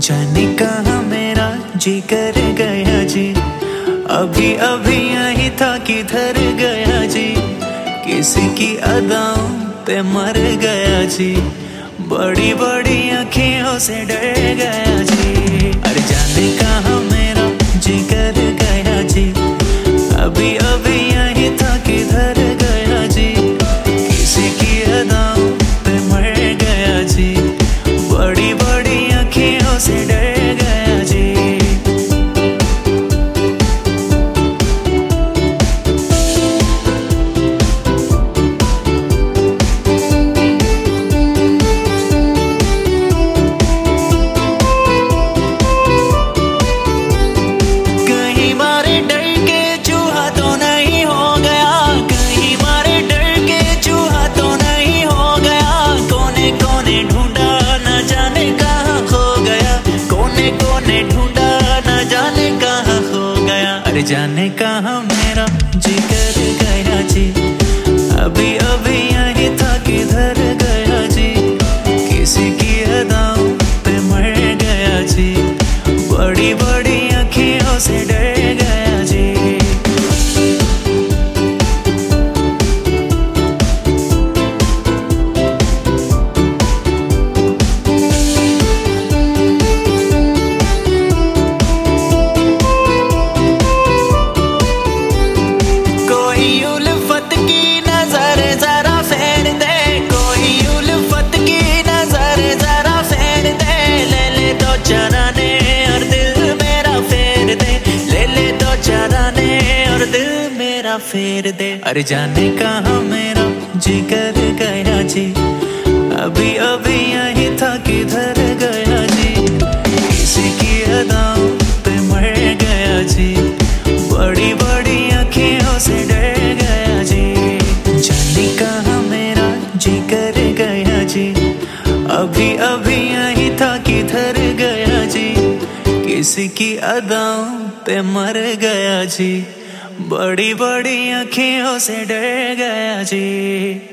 जाने कहाँ मेरा जी कर गया जी, अभी अभी यही था किधर गया जी, किसी की अदाओं पे मर गया जी, बड़ी बड़ी अखियों से डर गया जी। अरे जाने कहाँ मेरा जी कर गया जी, अभी अभी यही था किधर गया जी, किसी की अदाओं पे मर गया जी, बड़ी बड़ी अखियों से डर गया जी। कहीं मारे डर के चूहा तो नहीं हो गया, कहीं मारे डर के चूहा तो नहीं हो गया, कोने कोने ढूंढा न जाने कहाँ खो गया, कोने कोने ढूंढा न जाने कहाँ खो गया। अरे जाने कहाँ मेरा जी कर गया जी, अभी अभी यही था किधर गया जी, किसी की अदाओं पे मर गया जी, बड़ी बड़ी अखियों से डर गया जी। कोई उल्फत की नजर जरा फेर दे, कोई उल्फत की नजर जरा फेर दे, ले ले तो चराने और दिल मेरा फेर दे, ले ले तो चराने और दिल मेरा फेर दे। अरे जाने कहाँ मेरा जी कर गया जी, अभी अभी यही था किधर गया जी, किसी की अदाओं पे मर गया जी, बड़ी बड़ी अखियों से डर गया जी। जाने कहाँ मेरा जी कर गया जी, अभी अभी यही था किधर गया जी, किसी की अदाओं पे मर गया जी, बड़ी बड़ी अखियों से डर गया जी।